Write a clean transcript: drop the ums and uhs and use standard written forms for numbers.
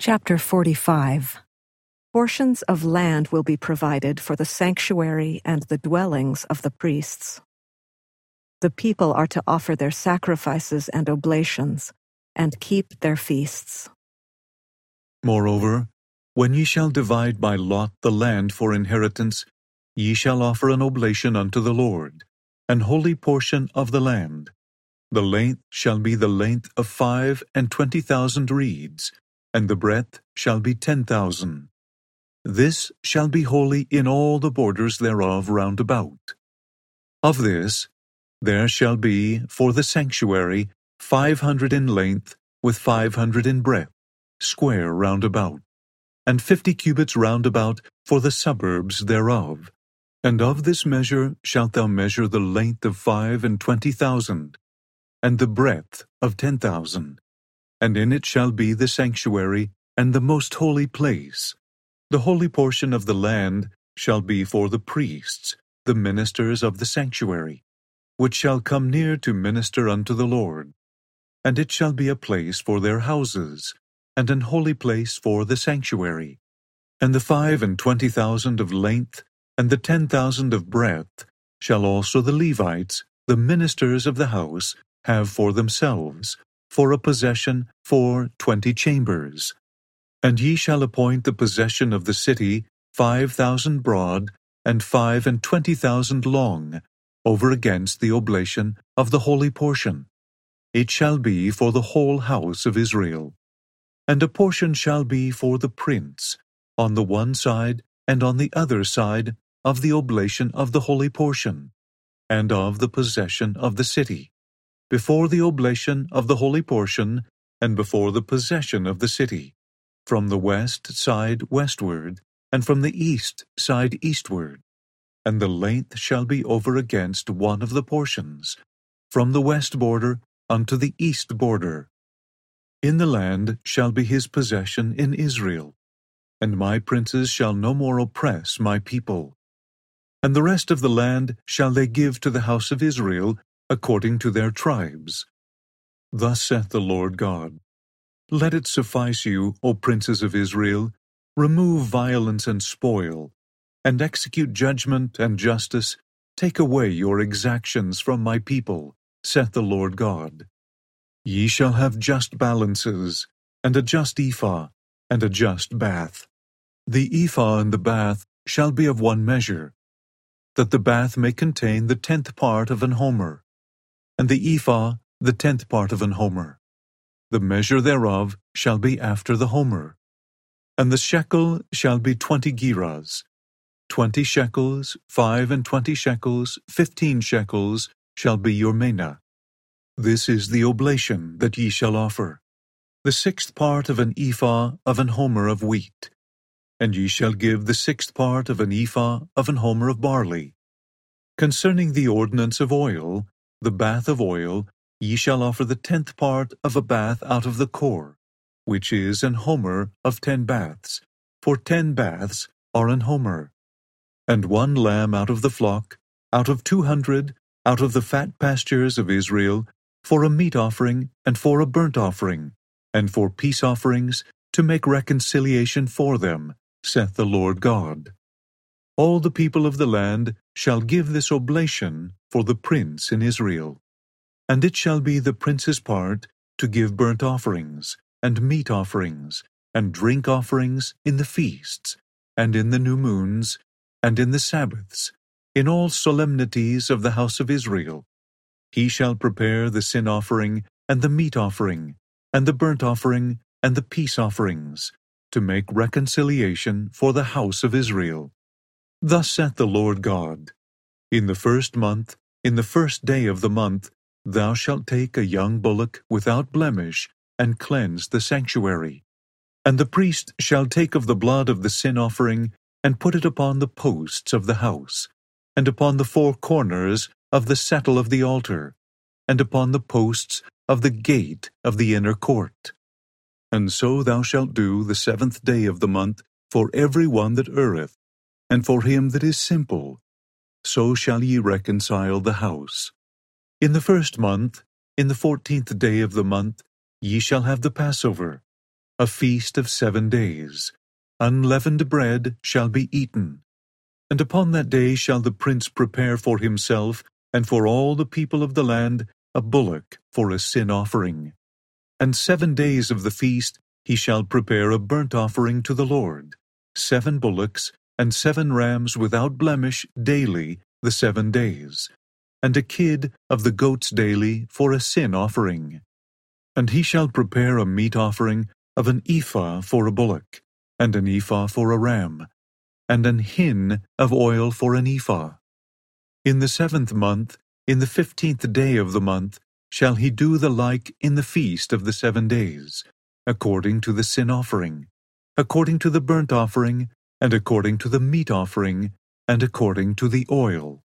Chapter 45. Portions of land will be provided for the sanctuary and the dwellings of the priests. The people are to offer their sacrifices and oblations, and keep their feasts. Moreover, when ye shall divide by lot the land for inheritance, ye shall offer an oblation unto the Lord, an holy portion of the land. The length shall be the length of 25,000 reeds, and the breadth shall be 10,000. This shall be holy in all the borders thereof round about. Of this there shall be for the sanctuary 500 in length, with 500 in breadth, square round about, and 50 cubits round about for the suburbs thereof. And of this measure shalt thou measure the length of 25,000, and the breadth of 10,000. And in it shall be the sanctuary and the most holy place. The holy portion of the land shall be for the priests, the ministers of the sanctuary, which shall come near to minister unto the Lord. And it shall be a place for their houses, and an holy place for the sanctuary. And the 25,000 of length, and the 10,000 of breadth, shall also the Levites, the ministers of the house, have for themselves, for a possession for 20 chambers. And ye shall appoint the possession of the city 5,000 broad, and 25,000 long, over against the oblation of the holy portion. It shall be for the whole house of Israel. And a portion shall be for the prince, on the one side and on the other side of the oblation of the holy portion, and of the possession of the city, before the oblation of the holy portion, and before the possession of the city, from the west side westward, and from the east side eastward. And the length shall be over against one of the portions, from the west border unto the east border. In the land shall be his possession in Israel, and my princes shall no more oppress my people. And the rest of the land shall they give to the house of Israel, according to their tribes. Thus saith the Lord God, Let it suffice you, O princes of Israel, remove violence and spoil, and execute judgment and justice, take away your exactions from my people, saith the Lord God. Ye shall have just balances, and a just ephah, and a just bath. The ephah and the bath shall be of one measure, that the bath may contain the 10th part of an homer, and the ephah the 10th part of an homer. The measure thereof shall be after the homer. And the shekel shall be 20 gerahs. 20 shekels, 25 shekels, 15 shekels shall be your mina. This is the oblation that ye shall offer, the 6th part of an ephah of an homer of wheat. And ye shall give the 6th part of an ephah of an homer of barley. Concerning the ordinance of oil, the bath of oil, ye shall offer the 10th part of a bath out of the core, which is an homer of 10 baths, for 10 baths are an homer. And 1 lamb out of the flock, out of 200, out of the fat pastures of Israel, for a meat offering, and for a burnt offering, and for peace offerings, to make reconciliation for them, saith the Lord God. All the people of the land shall give this oblation for the prince in Israel. And it shall be the prince's part to give burnt offerings, and meat offerings, and drink offerings in the feasts, and in the new moons, and in the Sabbaths, in all solemnities of the house of Israel. He shall prepare the sin offering, and the meat offering, and the burnt offering, and the peace offerings, to make reconciliation for the house of Israel. Thus saith the Lord God, In the 1st month, in the 1st day of the month, thou shalt take a young bullock without blemish, and cleanse the sanctuary. And the priest shall take of the blood of the sin offering, and put it upon the posts of the house, and upon the 4 corners of the settle of the altar, and upon the posts of the gate of the inner court. And so thou shalt do the 7th day of the month for every one that erreth, and for him that is simple. So shall ye reconcile the house. In the 1st month, in the 14th day of the month, ye shall have the Passover. a feast of 7 days. Unleavened bread shall be eaten. And upon that day shall the prince prepare for himself and for all the people of the land a bullock for a sin offering. And 7 days of the feast he shall prepare a burnt offering to the Lord, 7 bullocks and 7 rams without blemish daily the 7 days, and a kid of the goats daily for a sin offering. And he shall prepare a meat offering of an ephah for a bullock, and an ephah for a ram, and an hin of oil for an ephah. In the 7th month, in the 15th day of the month, shall he do the like in the feast of the 7 days, according to the sin offering, according to the burnt offering, and according to the meat offering, and according to the oil.